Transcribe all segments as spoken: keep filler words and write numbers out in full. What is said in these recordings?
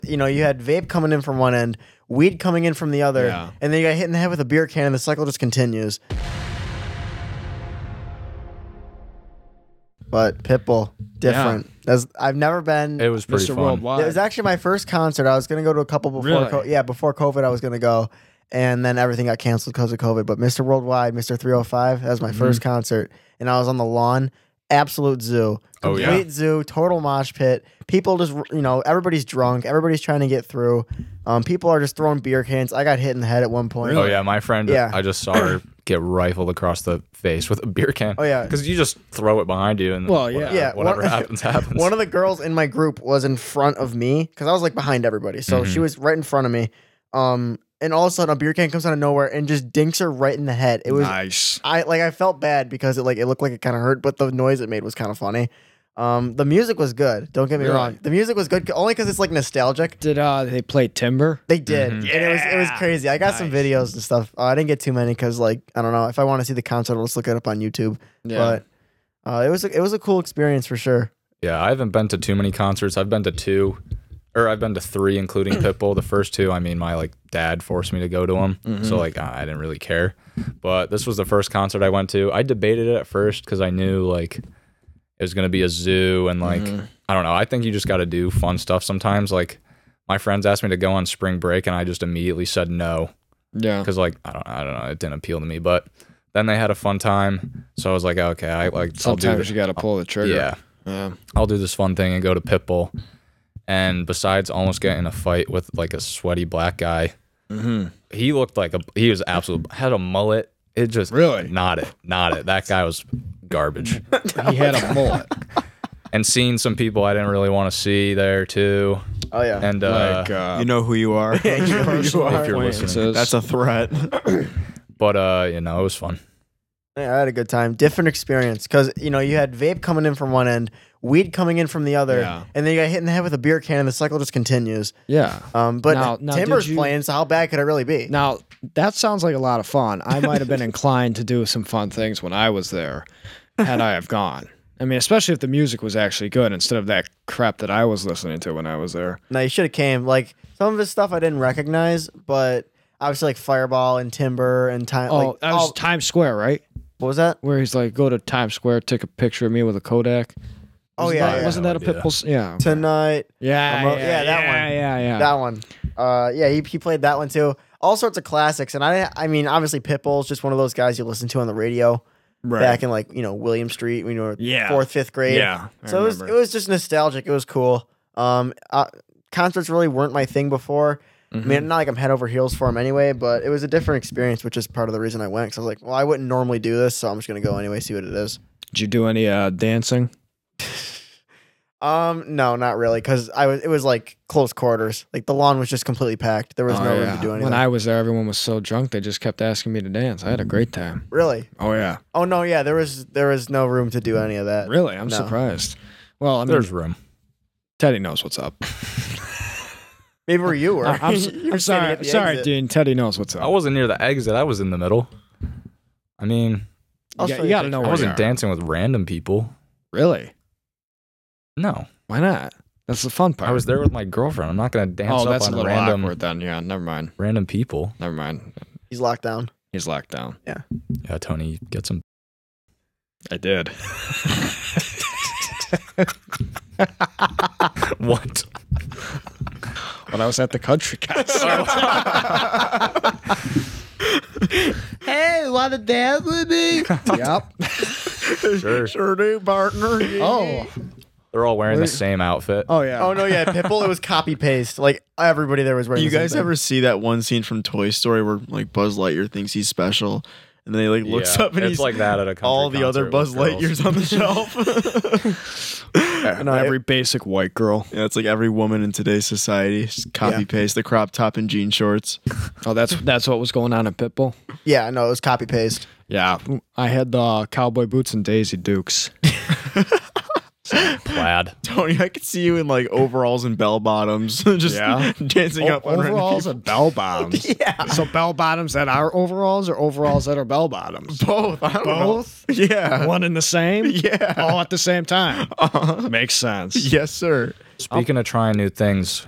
you know, you had vape coming in from one end, weed coming in from the other, Yeah. and then you got hit in the head with a beer can, and the cycle just continues. But Pitbull, different. As I've never been. It was pretty Mister fun. Worldwide. It was actually my first concert. I was gonna go to a couple before. Really? Co- yeah, before COVID, I was gonna go, and then everything got canceled because of COVID. But Mister Worldwide, Mister three oh five, that was my Mhm. first concert, and I was on the lawn. Absolute zoo, Oh, complete yeah. zoo, total mosh pit. People just, you know, everybody's drunk. Everybody's trying to get through. Um, people are just throwing beer cans. I got hit in the head at one point. Oh yeah, my friend. Yeah. I just saw her get rifled across the face with a beer can. Oh, yeah. because you just throw it behind you and Well, yeah. whatever, Yeah, whatever one- happens happens. One of the girls in my group was in front of me because I was like behind everybody. So she Mhm. was right in front of me. Um, and all of a sudden a beer can comes out of nowhere and just dinks her right in the head. It was nice. I like I felt bad because it like it looked like it kind of hurt, but the noise it made was kind of funny. Um, the music was good. Don't get me Really? wrong. The music was good only because it's like nostalgic. Did uh they play Timber? They did, Mhm. and it was it was Yeah. crazy. I got some Nice. videos and stuff. Uh, I didn't get too many because like I don't know if I want to see the concert, I'll just look it up on YouTube. But uh, it was a, it was a cool experience for sure. Yeah, I haven't been to too many concerts. I've been to two, or I've been to three, including Pitbull. The first two, I mean, my like dad forced me to go to them, Mhm. so like I didn't really care. But this was the first concert I went to. I debated it at first because I knew like it was gonna be a zoo and like Mhm. I don't know. I think you just got to do fun stuff sometimes. Like my friends asked me to go on spring break, and I just immediately said no Yeah. because like I don't I don't know, it didn't appeal to me. But then they had a fun time, so I was like, okay, I like I'll do Sometimes this. you got to pull the trigger. Yeah. Yeah. I'll do this fun thing and go to Pitbull. And besides almost getting in a fight with like a sweaty black guy, Mm-hmm. he looked like a he was absolute had a mullet. It just Really? not it, not it. That guy was garbage. He had a mullet. And seeing some people I didn't really want to see there too. Oh yeah, And uh, like uh, You know who you are. Yeah, you know who you personal are. If you're listening. acquaintances. That's a threat. but uh, you know, it was fun. Yeah, I had a good time. Different experience because you know you had vape coming in from one end, weed coming in from the other, Yeah. and then you got hit in the head with a beer can, and the cycle just continues. yeah. Um, but Now- now, Timber's did you- playing, so how bad could it really be? Now that sounds like a lot of fun. I might have been inclined to do some fun things when I was there, had I have gone. I mean, especially if the music was actually good instead of that crap that I was listening to when I was there. No, you should have came. Like some of his stuff I didn't recognize, but obviously like Fireball and Timber and time. Oh, like, that was all- Times Square, right? what was that? Where he's like, go to Times Square, take a picture of me with a Kodak. Oh Wasn't yeah, that, yeah. wasn't that a No idea. Pitbull? s- Yeah. Tonight. Yeah, I'm a- yeah, yeah, that yeah, one. Yeah, yeah. That one. Uh, yeah, he, he played that one too. All sorts of classics, and I I mean obviously Pitbull's just one of those guys you listen to on the radio right. back in like you know William Street, when you were Yeah. fourth fifth grade. Yeah. I So it was, it remember. was just nostalgic. It was cool. Um, uh, concerts really weren't my thing before. I Mhm. mean, not like I'm head over heels for them anyway, but it was a different experience, which is part of the reason I went. Because I was like, well, I wouldn't normally do this, so I'm just gonna go anyway, see what it is. Did you do any uh, dancing? Um, no, not really, because I was. It was like close quarters. Like the lawn was just completely packed. There was Oh, no yeah. room to do anything. When I was there, everyone was so drunk they just kept asking me to dance. I had a great time. really? Oh yeah, Oh no, yeah. There was there was no room to do any of that. really? I'm No. surprised. Well, I mean, There's room. Teddy knows what's up. Maybe where you were. I- I'm, s- You were I'm standing sorry, at the sorry, exit. Dean. Teddy knows what's up. I wasn't near the exit. I was in the middle. I mean, I'll you show got, you you got to a know picture. I where wasn't you are. dancing with random people. Really? No, Why not? That's the fun part. I was there with my girlfriend. I'm not gonna dance Oh, up that's a on little random awkward then. Yeah, never mind. random people. Never mind. He's locked down. He's locked down. Yeah, Tony, get some. I did. What? When I was at the country concert. Hey, want to dance with me? Yep. Sure. Sure do, partner. Oh. They're all wearing the Wait. same outfit. Oh yeah. Oh no, yeah, Pitbull. It was copy paste. Like everybody there was wearing. You the same guys thing. ever see that one scene from Toy Story where like Buzz Lightyear thinks he's special, and then he like looks Yeah, up and it's he's like that at a country all the other concert Buzz with girls. Lightyears on the shelf. No, Every basic white girl. Yeah, it's like every woman in today's society. Just copy Yeah. paste the crop top and jean shorts. Oh, that's that's what was going on at Pitbull. Yeah, no, it was copy paste. Yeah, I had the cowboy boots and Daisy Dukes. Plaid. Tony, I could see you in like overalls and bell bottoms, just Yeah. dancing up on random overalls people. and bell bottoms. Yeah. So bell bottoms that are overalls or overalls that are bell bottoms? Both. I don't Both? know. Yeah. One and the same? Yeah. All at the same time. Uh-huh. Makes sense. Yes, sir. Speaking of trying new things,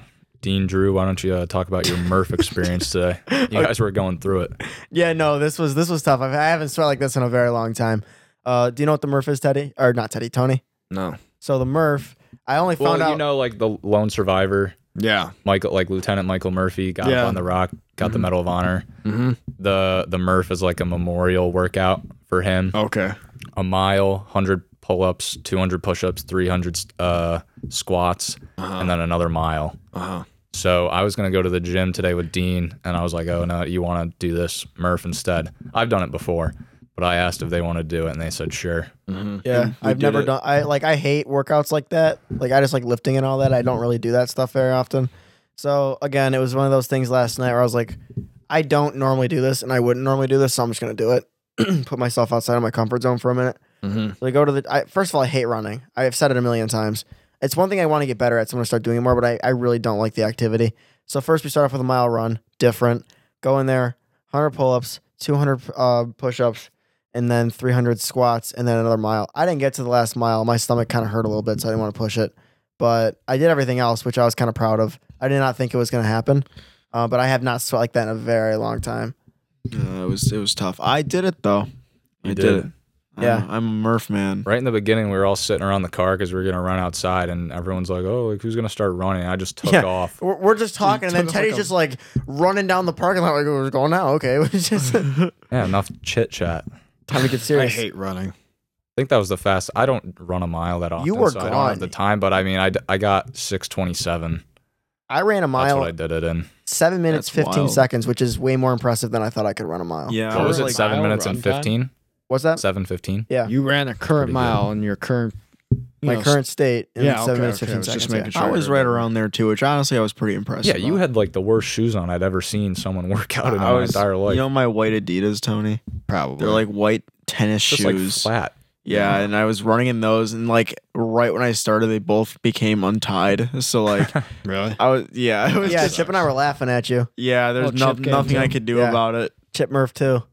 Dean Drew, why don't you uh, talk about your Murph experience today? You guys were going through it. Yeah, no, this was this was tough. I've, I haven't sweat like this in a very long time. Uh, do you know what the Murph is, Teddy? Or not Teddy, Tony? No. So the Murph, I only Well, found out. you know, like the lone survivor, Yeah. Michael, like Lieutenant Michael Murphy, got Yeah. up on the rock, got the Medal of Honor. Mm-hmm. The the Murph is like a memorial workout for him. Okay. A mile, one hundred pull-ups, two hundred push-ups, three hundred uh, squats, Uh-huh. and then another mile. Uh-huh. So I was going to go to the gym today with Dean, and I was like, oh, no, you want to do this Murph instead? I've done it before, but I asked if they want to do it, and they said, sure. Mm-hmm. Yeah, And we I've did never it. done. I like I hate workouts like that. Like I just like lifting and all that. I don't really do that stuff very often. So again, it was one of those things last night where I was like, I don't normally do this, and I wouldn't normally do this, so I'm just gonna do it. Put myself outside of my comfort zone for a minute. Mm-hmm. So I go to the. I, first of all, I hate running. I've said it a million times. It's one thing I want to get better at, so I'm gonna start doing it more. But I, I really don't like the activity. So first we start off with a mile run, different. Go in there, one hundred pull-ups, two hundred uh, push-ups, and then three hundred squats, and then another mile. I didn't get to the last mile. My stomach kind of hurt a little bit, so I didn't want to push it. But I did everything else, which I was kind of proud of. I did not think it was going to happen, uh, but I have not sweat like that in a very long time. Uh, it was it was tough. I did it though. You I did. did it. Yeah. I'm, I'm a Murph man. Right in the beginning, we were all sitting around the car because we were going to run outside, and everyone's like, oh, like, who's going to start running? I just took Yeah. off. We're, we're just talking, and then took off Teddy's like a- just like running down the parking lot. Like, we're going now. Okay, it's just Yeah, enough chit-chat. time to get I serious. hate running. I think that was the fast. I don't run a mile that often, You were so I don't have the gone. time, but I mean, I, d- I got six twenty-seven. I ran a That's mile, what I did it in. seven minutes, That's fifteen wild. secs, which is way more impressive than I thought I could run a mile. Yeah. What was like it, seven mile minutes run and time? fifteen? What's that? seven fifteen? Yeah. You ran a current Pretty good. mile in your current. you My know, current state in Yeah, seven okay, minutes, okay, I fifteen was just seconds. making yeah. sure. I was right around there too, which honestly I was pretty impressed. Yeah, you about. had like the worst shoes on I'd ever seen someone work out in I my was, entire life. You know my white Adidas, Tony? Probably. They're like white tennis just like shoes. flat. Yeah, and I was running in those, and like right when I started, they both became untied. So like, really. I was yeah, it was Yeah, just Chip and I were laughing at you. yeah. There's Oh, no, Chip came nothing I too? could do Yeah. about it. Chip Murph too.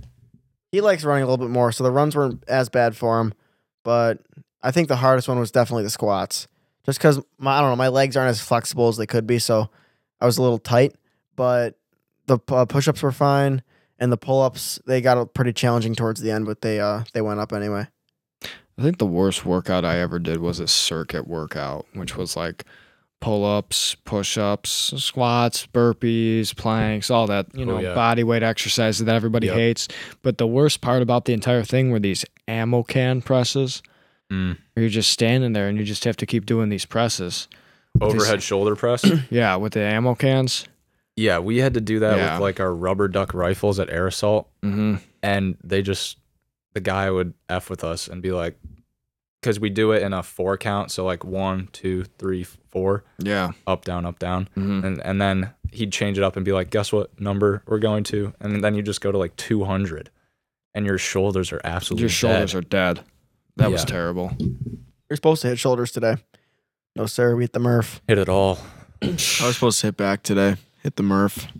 He likes running a little bit more, so the runs weren't as bad for him. But I think the hardest one was definitely the squats, just because my I don't know my legs aren't as flexible as they could be, so I was a little tight. But the uh, push-ups were fine, and the pull-ups they got pretty challenging towards the end, but they uh they went up anyway. I think the worst workout I ever did was a circuit workout, which was like pull-ups, push-ups, squats, burpees, planks, all that, you Oh, know, yeah. body weight exercises that everybody Yep. hates. But the worst part about the entire thing were these ammo can presses. Mm. Where you're just standing there and you just have to keep doing these presses. Overhead shoulder press. Yeah, with the ammo cans. Yeah, we had to do that Yeah. with like our rubber duck rifles at Air Assault, Mm-hmm. and they just the guy would f with us and be like, because we do it in a four count, so like one, two, three, four, Yeah. up, down, up, down, Mm-hmm. and and then he'd change it up and be like, guess what number we're going to, and then you just go to like two hundred, and your shoulders are absolutely Your shoulders dead. are dead. That was Yeah. terrible. You're supposed to hit shoulders today. No sir, we hit the Murph. hit it all. I was supposed to hit back today. Hit the Murph.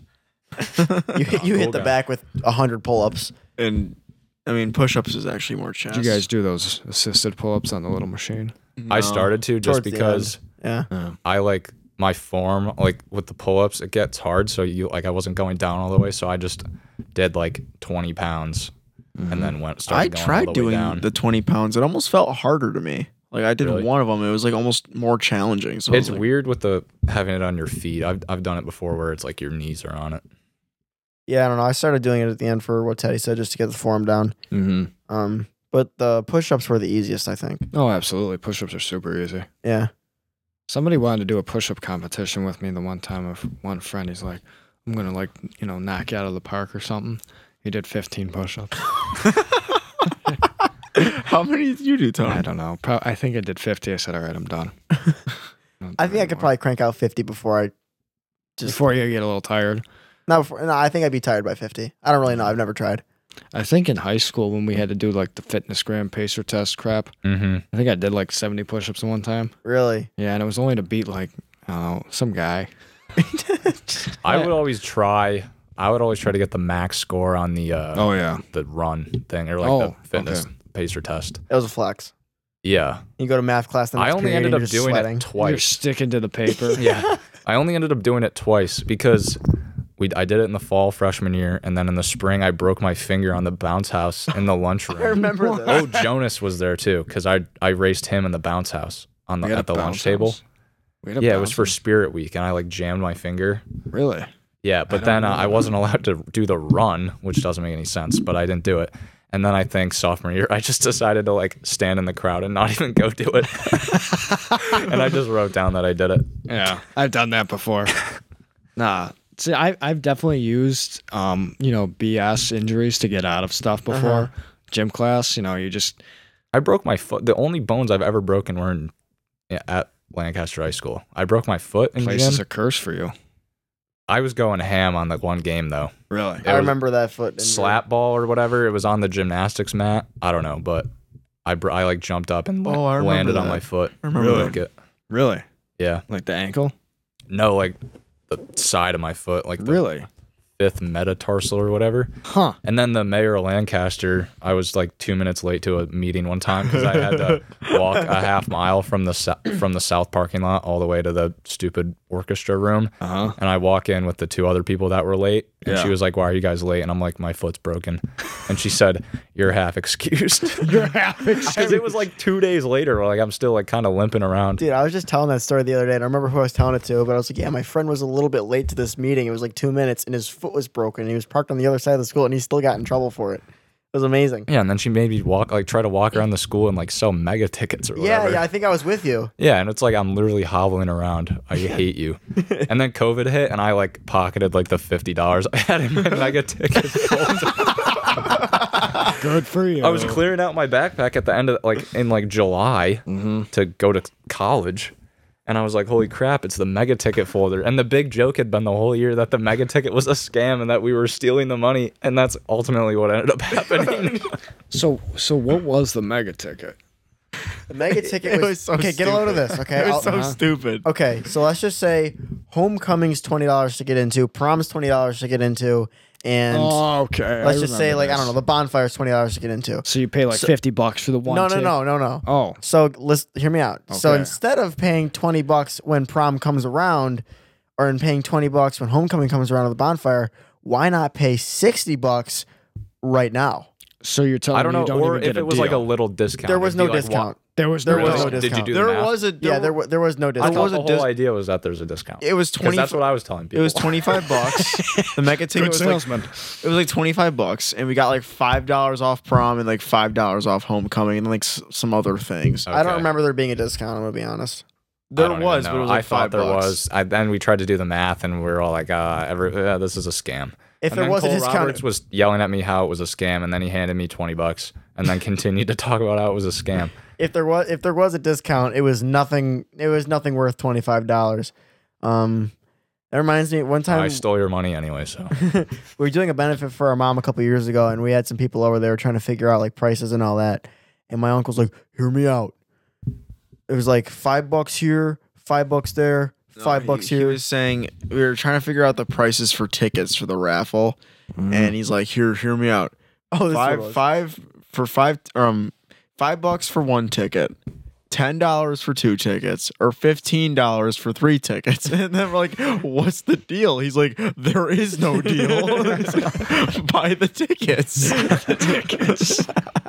You hit, you Cool hit the guy. back with a hundred pull-ups. And I mean, push-ups is actually more chest. Did you guys do those assisted pull-ups on the little machine? I No. started to just Towards the because Yeah. Yeah. I like my form, like with the pull ups, it gets hard. So you like I wasn't going down all the way, so I just did like twenty pounds and then went started I going all tried the way doing down. the twenty pounds. It almost felt harder to me. Like I did Really? one of them. It was like almost more challenging. So I It's was like, weird with the having it on your feet. I've I've done it before where it's like your knees are on it. Yeah, I don't know. I started doing it at the end for what Teddy said, just to get the form down. Mm-hmm. Um, but the push-ups were the easiest, I think. Oh, absolutely. Push-ups are super easy. Yeah. Somebody wanted to do a push-up competition with me the one time of one friend. He's like, I'm going to like, you know, knock you out of the park or something. He did fifteen push-ups. how many did you do, Tony? I don't know. Pro- I think I did fifty. I said, all right, I'm done. Don't I do think I could anymore. probably crank out fifty before I just Before you get a little tired. not before. No, I think I'd be tired by fifty. I don't really know. I've never tried. I think in high school when we had to do like the fitness gram pacer test crap, Mm-hmm. I think I did like seventy push-ups in one time. Really? Yeah, and it was only to beat like, I don't know, some guy. I would always try. I would always try to get the max score on the uh, Oh, yeah. the run thing or like Oh, the fitness okay. pacer test. It was a flex. Yeah, You go to math class. The I next only period ended and up you're just doing sweating. it You're twice. sticking to the paper. Yeah, I only ended up doing it twice because we I did it in the fall freshman year, and then in the spring I broke my finger on the bounce house in the lunchroom. I remember this. Oh, Jonas was there too because I I raced him in the bounce house on the We had at the a lunch bounce table. house. We had a Yeah, it was bounce for house. Spirit Week, and I like jammed my finger. Really? Yeah, but don't then uh, I remember. wasn't allowed to do the run, which doesn't make any sense, but I didn't do it. And then I think sophomore year, I just decided to like stand in the crowd and not even go do it. And I just wrote down that I did it. Yeah, I've done that before. Nah, see, I I've definitely used um you know B S injuries to get out of stuff before. Uh-huh. Gym class, you know, you just I broke my foot. The only bones I've ever broken were in, yeah, at Lancaster High School. I broke my foot in place gym. is a curse for you. I was going ham on like one game though. Really? It I was remember that foot injury. slap ball or whatever. It was on the gymnastics mat. I don't know, but I br- I like jumped up and Oh, I remember landed on that. my foot. I remember Broke that. it. Really? Yeah. Like the ankle? No, like the side of my foot, like the Really? fifth metatarsal or whatever. Huh. And then the mayor of Lancaster, I was like two minutes late to a meeting one time because I had to walk a half mile from the so- from the south parking lot all the way to the stupid orchestra room. Uh huh. And I walk in with the two other people that were late, and Yeah. she was like, "Why are you guys late?" And I'm like, "My foot's broken." And she said, "You're half excused." You're half Because it was like two days later, like I'm still like kind of limping around. Dude, I was just telling that story the other day, and I remember who I was telling it to, but I was like, yeah, my friend was a little bit late to this meeting. It was like two minutes, and his foot was broken. He was parked on the other side of the school, and he still got in trouble for it. It was amazing. Yeah, and then she made me walk, like try to walk around the school and like sell mega tickets or Yeah, whatever. yeah, I think I was with you. Yeah, and it's like I'm literally hobbling around. I hate you. And then COVID hit, and I like pocketed like the fifty dollars I had in my mega ticket. Good for you. I was clearing out my backpack at the end of like in like July Mm-hmm. to go to college, and I was like, "Holy crap! It's the mega ticket folder." And the big joke had been the whole year that the mega ticket was a scam and that we were stealing the money, and that's ultimately what ended up happening. So, so what was the mega ticket? The mega ticket It was, was so okay. Get a load of stupid. this, okay? It was I'll- so uh-huh. stupid. okay, so let's just say homecoming's twenty dollars to get into, prom's twenty dollars to get into, and Oh, okay. let's I just say remember like I this. don't know, the bonfire's twenty dollars to get into. So you pay like So- fifty bucks for the one. No, no, ticket? no, no, no. Oh, So let's hear me out. So Okay. instead of paying twenty bucks when prom comes around, or in paying twenty bucks when homecoming comes around to the bonfire, why not pay sixty bucks right now? so you're telling I don't me know, you don't or even get if a it was like a deal. little discount. There was It'd no be like, discount. There was There no was Really? no Did discount. you do the There math? was a Yeah, there, there wa- there was no I discount. thought was a the whole dis- idea was that there's a discount. It was Because twenty. that's what I was telling people. It was twenty five bucks. The mega ticket Good was like salesman. it was like twenty five bucks, and we got like five dollars off prom and like five dollars off homecoming and like s- some other things. I don't Okay. remember there being a discount. I'm gonna be honest. I There don't was, even but it know. was like I thought five there bucks. was. I, then we tried to do the math, and we were all like, uh, every, yeah, "This is a scam." If and there then was a Cole discount, Roberts was yelling at me how it was a scam, and then he handed me twenty bucks, and then continued to talk about how it was a scam. if there was if there was a discount, it was nothing. It was nothing worth twenty five dollars. Um, that reminds me. One time I stole your money anyway, so we were doing a benefit for our mom a couple years ago, and we had some people over there trying to figure out like prices and all that. And my uncle's like, "Hear me out." It was like five bucks here, five bucks there, No, five he- bucks He here. was saying we were trying to figure out the prices for tickets for the raffle, and he's like, "Here, hear me out. oh, this is what it Five, was. five for five, um, five bucks for one ticket, ten dollars for two tickets, or fifteen dollars for three tickets." And then we're like, "What's the deal?" He's like, "There is no deal. Buy the tickets." the tickets.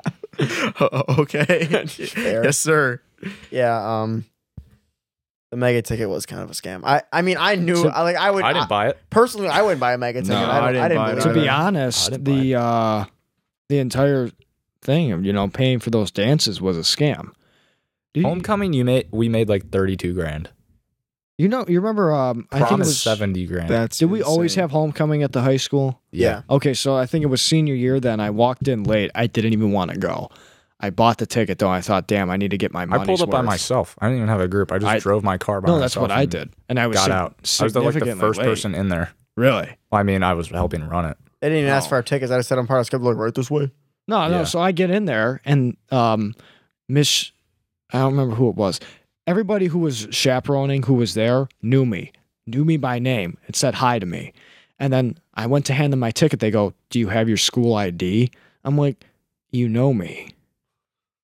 Okay. Fair. Yes, sir. Yeah. Um, the mega ticket was kind of a scam. I I mean I knew So- I like I would I didn't buy it. personally I wouldn't buy a mega ticket. No, I, don't, I didn't I didn't buy it believe To either. be it. I honest, didn't buy the uh, the entire thing of you know paying for those dances was a scam. Do you, Homecoming, you made we made like thirty-two grand. you know, you remember? Um, I think Prom it is was. seventy grand. That's Did we always insane. have homecoming at the high school? Yeah. Okay, so I think it was senior year. Then I walked in late. I didn't even want to go. I bought the ticket though. I thought, damn, I need to get my I money's pulled up by worth. myself. I didn't even have a group. I just I- drove my car by No, myself. that's what I and did, and I was Got sig- out. I was the, like the significantly first late. person in there. Really? Well, I mean, I was helping run it. They didn't even ask Oh. for our tickets. I just said I'm part of the schedule. Like right this way. No, no. Yeah. So I get in there, and um, Miss, I don't remember who it was. Everybody who was chaperoning, who was there, knew me, knew me by name, and said hi to me. And then I went to hand them my ticket. They go, "Do you have your school I D?" I'm like, "You know me."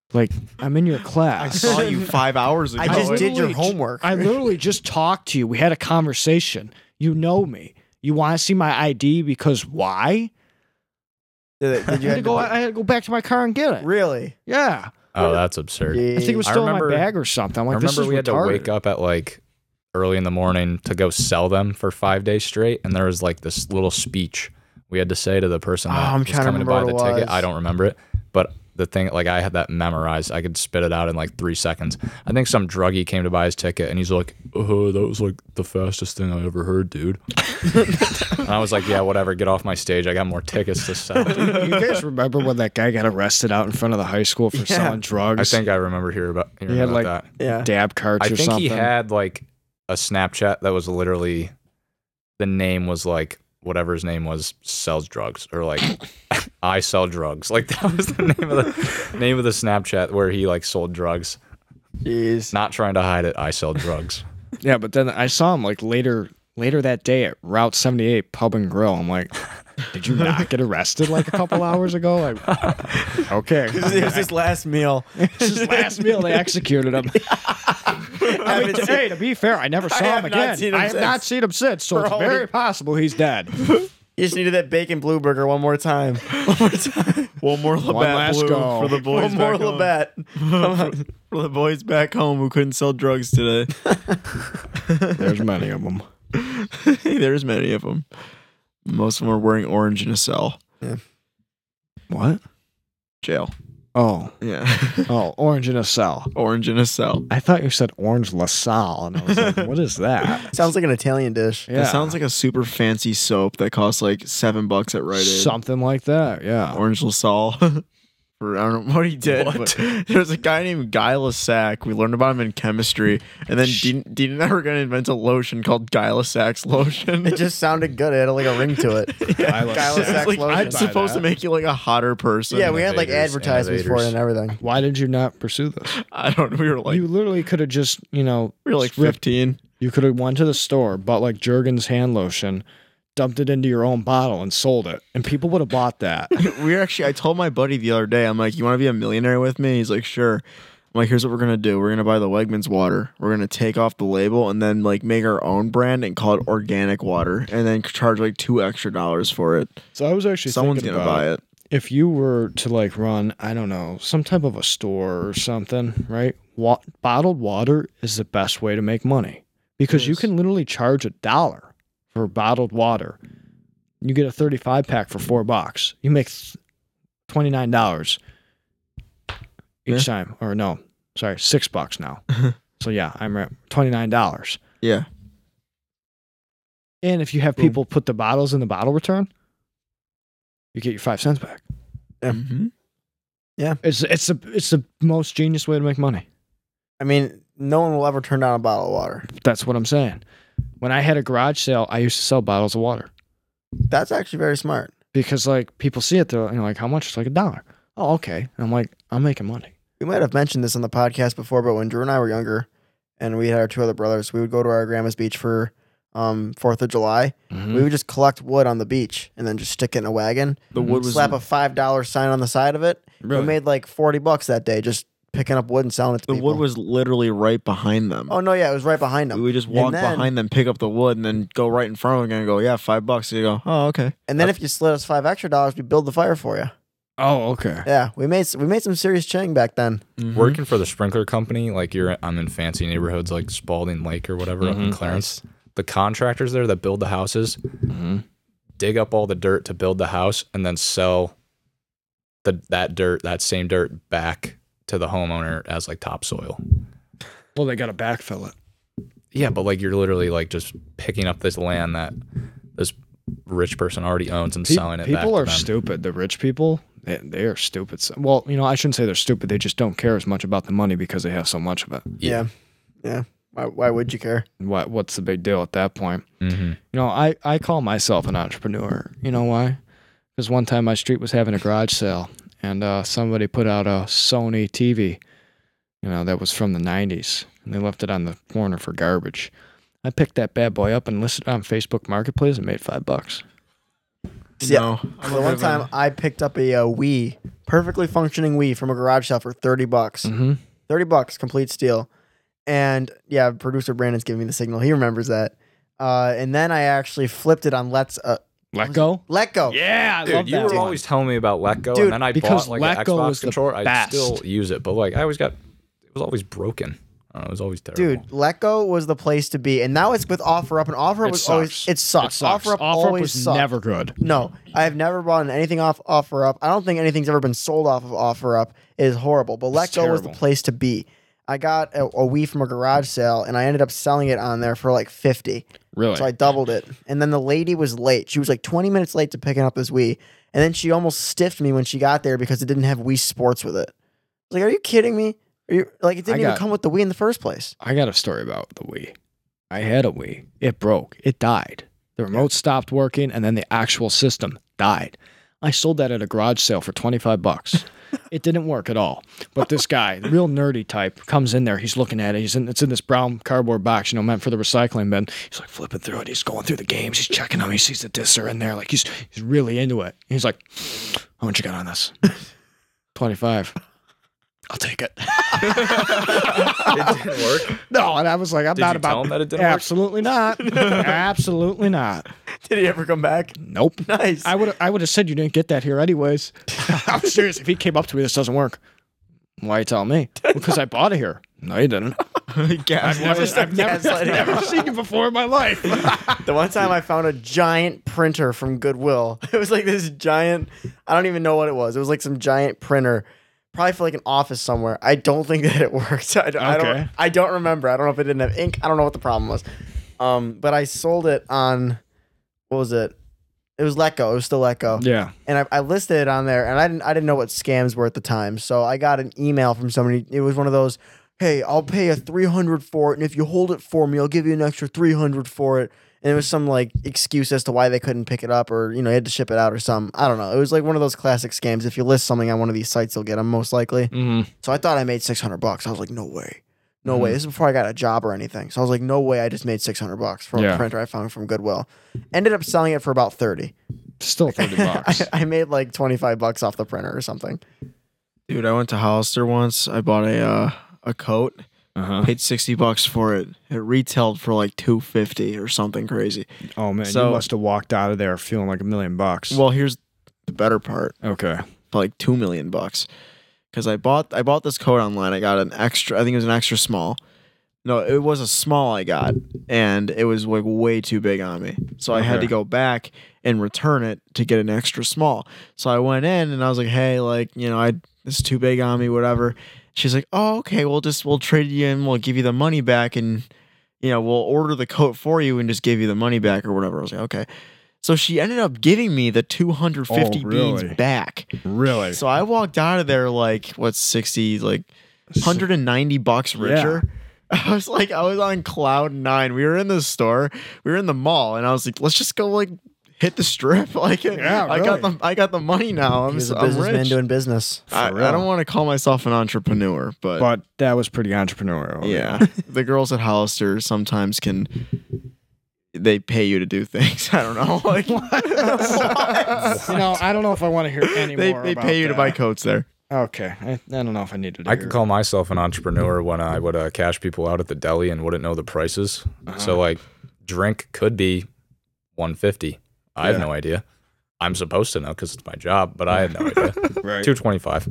Like, I'm in your I class. saw you five hours ago. I just I did your literally ju- homework. I literally just talked to you. We had a conversation. You know me. You want to see my I D because why? Did, did you I had, have to go, to- I had to go back to my car and get it. Really? Yeah. Oh, that's absurd. I think it was I still in my remember- bag or something. I'm like, I this remember is we had retarded. to wake up at like early in the morning to go sell them for five days straight, and there was like this little speech we had to say to the person Oh, that I'm was trying to coming to buy the remember what it ticket. was. I don't remember it, but the thing, like, I had that memorized. I could spit it out in like three seconds. I think some druggie came to buy his ticket, and he's like, "Oh, that was like the fastest thing I ever heard, dude." And I was like, "Yeah, whatever. Get off my stage. I got more tickets to sell." You guys remember when that guy got arrested out in front of the high school for Yeah. selling drugs? I think I remember hearing about, hearing He had, about like, that. Yeah. dab carts I or think something. he had like a Snapchat that was literally, the name was like whatever his name was, sells drugs, or like I sell drugs. Like that was the name of the name of the Snapchat where he like sold drugs. Jeez. Not trying to hide it. I sell drugs. Yeah, but then I saw him like later later that day at Route seventy-eight Pub and Grill. I'm like, did you not get arrested like a couple hours ago? Like, okay. It was his last meal. His last meal, they executed him. I mean, haven't hey, to be fair, I never saw have him not again. seen him I have since. not seen him since, so For it's all very he- possible he's dead. You just needed that bacon blue burger one more time. One more time. One more Labatt last Blue go. for the boys One more back home. Labatt. Come on. For the boys back home who couldn't sell drugs today. There's many of them. There's many of them. Most of them are wearing orange in a cell. What? Jail. Oh, Yeah. oh, orange in a cell. Orange in a cell. I thought you said orange LaSalle, and I was like, what is that? Sounds like an Italian dish. Yeah, It sounds like a super fancy soap that costs like seven bucks at Rite Aid. something like that. Yeah. Orange LaSalle. For, I don't know what he did. What? But there's a guy named Guy Lassac. We learned about him in chemistry. And then Dean, Dean and I were going to invent a lotion called Guy Lassac's lotion. It just sounded good. It had like a ring to it. Guy Guy Lassac. Lassac's It's like, lotion. it's supposed that. to make you like a hotter person. Yeah, we had like Innovators, advertisements for it innovators. and everything. Why did you not pursue this? I don't. We were like you literally could have just, you know, we were like ripped- fifteen. You could have went to the store, bought like Jergens hand lotion, dumped it into your own bottle, and sold it, and people would have bought that. We were actually. I told my buddy the other day. I'm like, "You want to be a millionaire with me?" He's like, "Sure." I'm like, "Here's what we're gonna do. We're gonna buy the Wegmans water. We're gonna take off the label and then like make our own brand and call it organic water, and then charge like two extra dollars for it. So I was actually Someone's thinking gonna about buy it." if you were to like run, I don't know, some type of a store or something, right? Wa- bottled water is the best way to make money because you is. can literally charge a dollar for bottled water. You get a thirty-five pack for four bucks. You make twenty-nine dollars each Yeah. time, or no, sorry, six bucks now. So yeah, I'm at twenty-nine dollars. Yeah. And if you have Boom. people put the bottles in the bottle return, you get your five cents back. Yeah. Mhm. It's it's the it's the most genius way to make money. I mean, no one will ever turn down a bottle of water. That's what I'm saying. When I had a garage sale, I used to sell bottles of water That's actually very smart. because like people see it, they're you know, like, how much? It's like a dollar. Oh, okay. And I'm like, I'm making money. We might have mentioned this on the podcast before, but when Drew and I were younger and we had our two other brothers, we would go to our grandma's beach for um, fourth of July. Mm-hmm. We would just collect wood on the beach and then just stick it in a wagon, The wood was slap a five dollar sign on the side of it. Really? We made like forty bucks that day just picking up wood and selling it to the people. wood was literally right behind them. Oh, no, yeah, it was right behind them. We would just And walk then- behind them, pick up the wood, and then go right in front of them and go, "Yeah, five bucks." You go, "Oh, okay." And then if you slid us five extra dollars, we build the fire for you. Oh, okay. Yeah, we made we made some serious chang back then. Mhm. Working for the sprinkler company, like you're, I'm in fancy neighborhoods like Spalding Lake or whatever up in Mhm. Clarence. The contractors there that build the houses Mm-hmm. dig up all the dirt to build the house and then sell the that dirt, that same dirt, back to the homeowner as like topsoil. Well, they got to backfill it. Yeah, but like you're literally like just picking up this land that this rich person already owns and Pe- selling it back people to are them. stupid. The rich people, they, they are stupid. So- Well, you know, I shouldn't say they're stupid. They just don't care as much about the money because they have so much of it. Yeah, yeah. Why, why would you care? What What's the big deal at that point? Mm-hmm. You know, I, I call myself an entrepreneur. You know why? Because one time my street was having a garage sale, and uh, somebody put out a Sony T V, you know, that was from the nineties, and they left it on the corner for garbage. I picked that bad boy up and listed it on Facebook Marketplace and made five bucks. See, No. I'm the a one bit of time a- I picked up a, uh Wii, perfectly functioning Wii from a garage sale for thirty bucks. Mm-hmm. thirty bucks, complete steal. And yeah, producer Brandon's giving me the signal. He remembers that. Uh, and then I actually flipped it on Let's uh, Let Go. Let Go. Yeah, I Dude, love you that were one. always telling me about Let Go, Dude, and then I because bought like Let an Go Xbox was the controller. I best. still use it, but like I always got, it was always broken. I don't know, it was always terrible. Dude, Let Go was the place to be. And now it's with OfferUp, and OfferUp It was sucks. always it sucks. It sucks. OfferUp OfferUp always was sucked. never good. No, I have never bought anything off OfferUp. I don't think anything's ever been sold off of OfferUp. It is horrible. But Let Go was the terrible. place to be. I got a, a Wii from a garage sale, and I ended up selling it on there for like fifty. Really? So I doubled it. And then the lady was late. She was like twenty minutes late to picking up this Wii. And then she almost stiffed me when she got there because it didn't have Wii Sports with it. I was like, are you kidding me? Are you like it didn't I even got- come with the Wii in the first place? I got a story about the Wii. I had a Wii. It broke. It died. The remote stopped working, and then the actual system died. I sold that at a garage sale for twenty-five bucks. It didn't work at all. But this guy, the real nerdy type, comes in there. He's looking at it. He's in, it's in this brown cardboard box, you know, meant for the recycling bin. He's like flipping through it. He's going through the games. He's checking them. He sees the discs are in there. Like he's he's really into it. He's like, how much you got on this? twenty-five. I'll take it. it didn't work. No, and I was like, I'm Did not you about tell him that it didn't work? Absolutely not. Absolutely not. Did he ever come back? Nope. Nice. I would I would have said you didn't get that here anyways. I'm serious. If he came up to me, this doesn't work. Why are you telling me? Because I bought it here. No, you didn't. Gas- I've never, Just a I've never, gaslighting. never seen you before in my life. The one time I found a giant printer from Goodwill. It was like this giant, I don't even know what it was. It was like some giant printer, probably for like an office somewhere. I don't think that it worked. I don't, I don't, Okay. I don't remember. I don't know if it didn't have ink. I don't know what the problem was. Um, but I sold it on, what was it? It was Let Go. It was still Let Go. Yeah. And I, I listed it on there, and I didn't I didn't know what scams were at the time. So I got an email from somebody. It was one of those, hey, I'll pay a three hundred for it, and if you hold it for me, I'll give you an extra three hundred for it. And it was some like excuse as to why they couldn't pick it up, or you know, you had to ship it out or something. I don't know. It was like one of those classic scams. If you list something on one of these sites, you'll get them most likely. Mm-hmm. So I thought I made six hundred bucks. I was like, no way. No Mhm. way. This is before I got a job or anything. So I was like, no way I just made six hundred bucks from Yeah. a printer I found from Goodwill. Ended up selling it for about thirty. Still thirty bucks. I, I made like twenty-five bucks off the printer or something. Dude, I went to Hollister once. I bought a uh, a coat. Uh-huh. Paid sixty bucks for it. It retailed for like two fifty or something crazy. Oh man, So- you must have walked out of there feeling like a million bucks. Well, here's the better part. okay. For like two million bucks. Because I bought I bought this coat online. I got an extra. I think it was an extra small. No, it was a small I got, and it was like way too big on me. So I had Okay. to go back and return it to get an extra small. So I went in and I was like, "Hey, like you know, I this is too big on me, whatever." She's like, "Oh, okay. We'll just we'll trade you in. We'll give you the money back, and you know, we'll order the coat for you and just give you the money back or whatever." I was like, "Okay." So she ended up giving me the two hundred fifty Oh, really? beans back. Really? So I walked out of there like what sixty, like one hundred ninety bucks richer. I was like, I was on cloud nine. We were in the store, we were in the mall, and I was like, let's just go like hit the strip. Like, Yeah, I got really. the I got the money now. I'm, He's s- a I'm businessman rich. doing business. I, For I don't real. want to call myself an entrepreneur, but, But that was pretty entrepreneurial. yeah, the girls at Hollister sometimes can. They pay you to do things. I don't know. Like, You know, I don't know if I want to hear any they more. they about pay you to buy that. coats there. Okay, I, I don't know if I need to. I hear- could call myself an entrepreneur when I would uh, cash people out at the deli and wouldn't know the prices. Uh-huh. So like, drink could be one fifty. I have Yeah. no idea. I'm supposed to know because it's my job, but I had no idea. right. Two twenty five.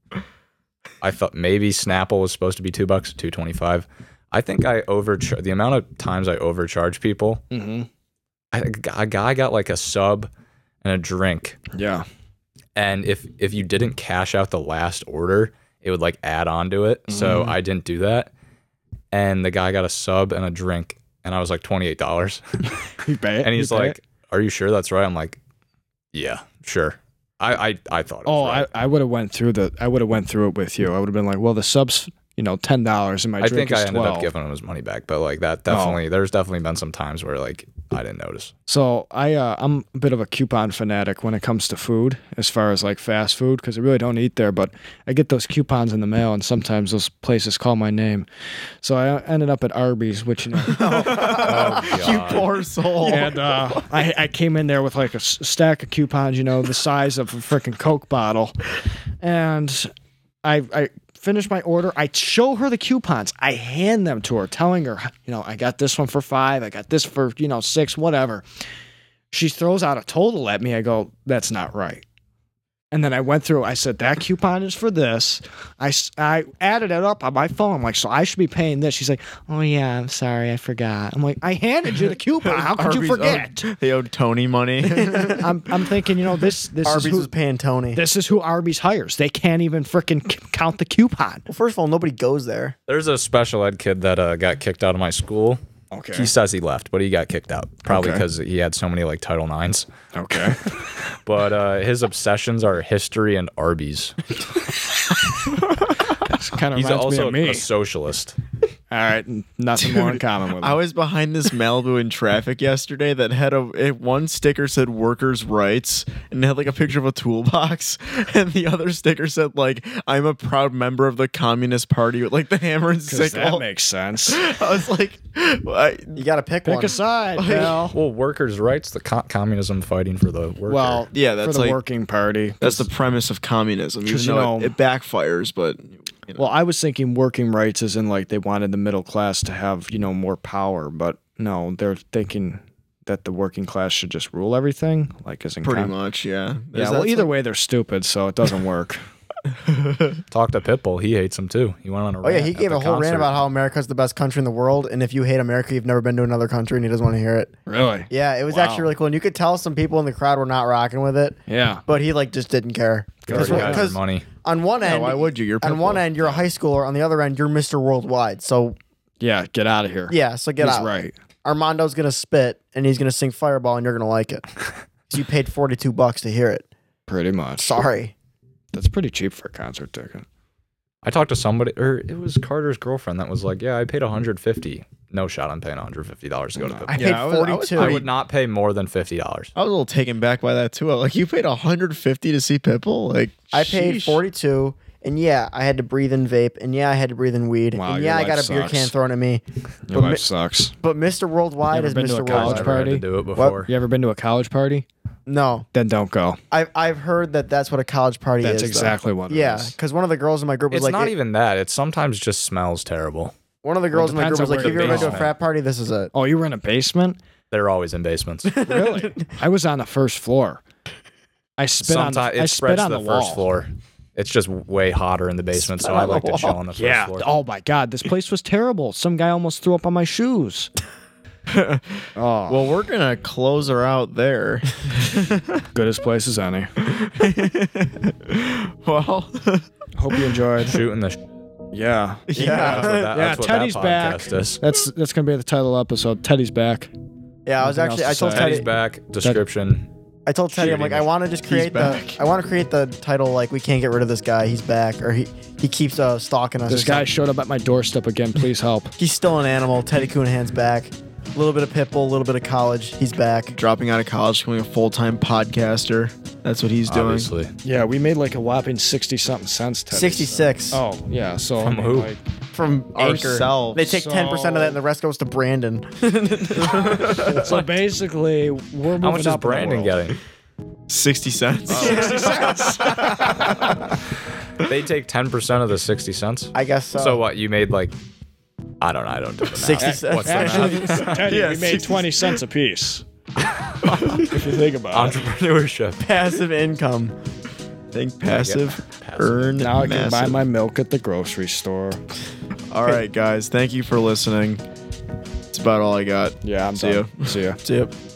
I thought maybe Snapple was supposed to be two bucks. Two twenty five. I think I overcharge the amount of times I overcharge people. Mm-hmm. I, a guy got like a sub and a drink. Yeah. And if if you didn't cash out the last order, it would like add on to it. So Mhm. I didn't do that. And the guy got a sub and a drink, and I was like twenty-eight dollars. You pay it. And he's You pay like, it? "Are you sure that's right?" I'm like, "Yeah, sure." I I, I thought it "Oh, was right. I, I would have went through the. I would have went through it with you. I would have been like, well, the subs, you know, ten dollars, and my I, drink think I is ended twelve. up giving him his money back, but like that definitely, there's definitely been some times where like I didn't notice. So I uh, I'm a bit of a coupon fanatic when it comes to food, as far as like fast food, because I really don't eat there. But I get those coupons in the mail, and sometimes those places call my name. So I ended up at Arby's, which you know, Oh, You God. poor soul. and uh, I I came in there with like a s- stack of coupons, you know, the size of a freaking Coke bottle, and I I. finish my order. I show her the coupons. I hand them to her, telling her, you know, I got this one for five. I got this for, you know, six, whatever. She throws out a total at me. I go, that's not right. And then I went through, I said, that coupon is for this. I, s- I added it up on my phone. I'm like, so I should be paying this. She's like, oh, yeah, I'm sorry. I forgot. I'm like, I handed you the coupon. How could you Arby's forget? owed- they owed Tony money. I'm, I'm thinking, you know, this, this Arby's is who, was paying Tony. this is who Arby's hires. They can't even freaking c- count the coupon. Well, first of all, nobody goes there. There's a special ed kid that uh, got kicked out of my school. Okay. He says he left, but he got kicked out. Probably Okay. because he had so many like Title Nines. Okay. But uh, his obsessions are history and Arby's. Kind of He's reminds also me of me. a socialist. All right, n- nothing more in common with I him. was behind this Malibu in traffic yesterday that had a it, one sticker said workers' rights and it had like a picture of a toolbox, and the other sticker said like I'm a proud member of the Communist Party with like the hammer and 'Cause sickle. that makes sense. I was like, I, You got to pick, Pick one. a side, pal. Well, workers' rights, the co- communism fighting for the worker. Well, Yeah, for that's the like- working party. that's the premise of communism. Even 'Cause, you though know- it, it backfires, but you know. Well, I was thinking working rights as in like they wanted the middle class to have, you know, more power, but no, they're thinking that the working class should just rule everything, like as in pretty com- much, yeah. Yeah, well, either way they're stupid, so it doesn't work. Talk to Pitbull. He hates him too. He went on a Oh yeah, rant he at gave the a whole concert. rant about how America's the best country in the world, and if you hate America, you've never been to another country, and he doesn't want to hear it. Really? Yeah, it was Wow. actually really cool, and you could tell some people in the crowd were not rocking with it, Yeah. but he like just didn't care. He already has your Because money. on one Yeah, end, why would you? You're on one Pitbull. end you're a high schooler, on the other end you're Mister Worldwide. So Yeah, get out of here. yeah, so get He's out. right. Armando's gonna spit, and he's gonna sing Fireball, and you're gonna like it. So you paid forty-two bucks to hear it. Pretty much. Sorry. That's pretty cheap for a concert ticket. I talked to somebody, or it was Carter's girlfriend that was like, "Yeah, I paid one hundred fifty. No shot, I'm paying one hundred fifty dollars to go to Pitbull. I I, paid Yeah, I was- I was forty-two. pretty- would not pay more than fifty dollars. I was a little taken back by that too. Like you paid one hundred fifty to see Pitbull? Like I paid sheesh. forty-two, and yeah, I had to breathe in vape, and yeah, I had to breathe in weed, Wow, and your yeah, I life got a beer sucks. can thrown at me. Your But life mi- sucks. But Mister Worldwide You ever is been to a Mister college I've Worldwide. never had party? to do it before. You ever been to a college party? No, Then don't go. I've I've heard that that's what a college party That's is. though. exactly what it Yeah, is. because one of the girls in my group was It's like, not it- even that. It sometimes just smells terrible. one of the girls in my depends group was on like, where "Have you the ever been to a basement. frat party? This is it." Oh, you were in a basement? They're always in basements. Really? I was on the first floor. I spit on the, Sometimes I it spit spreads on to the, the first wall. floor. It's just way hotter in the basement, Spit so I on the like to chill wall. on the first Yeah. floor. Oh my God, this place was terrible. Some guy almost threw up on my shoes. oh, Well, we're gonna close her out there. goodest place as any. Well, Hope you enjoyed. Shooting the. Sh- Yeah. that's what, that, Yeah, that's what Teddy's that back. podcast is. That's that's gonna be the title episode. Teddy's back. Yeah, I was Nothing actually. I else to told say. Teddy. Teddy's back. Description. I told Teddy, I'm like, Shooting. I want to just create the. back. I want to create the title like, we can't get rid of this guy. He's back, or he he keeps uh, stalking us. This or guy something. showed up at my doorstep again. Please help. He's still an animal. Teddy Coonahan's back. A little bit of Pitbull, a little bit of college. He's back. dropping out of college, becoming a full time podcaster. That's what he's doing. Obviously. Yeah, we made like a whopping sixty something cents. Teddy, sixty-six so- Oh yeah. So From I mean, who? like, from Anchor. Ourselves. They take ten percent of that, and the rest goes to Brandon. so basically, we're moving How much is up in the Brandon world. getting? Sixty cents. They take ten percent of the sixty cents. I guess so. So what? You made like. I don't know. I don't do the math. sixty cents. What's the Actually, math? Teddy, Yeah, we made sixty twenty cents a piece. if you think about it. Entrepreneurship. Passive income. Think passive, passive. earn Now I can buy massive. my milk at the grocery store. All right, guys. Thank you for listening. It's about all I got. Yeah, I'm See done. ya. See ya. See ya.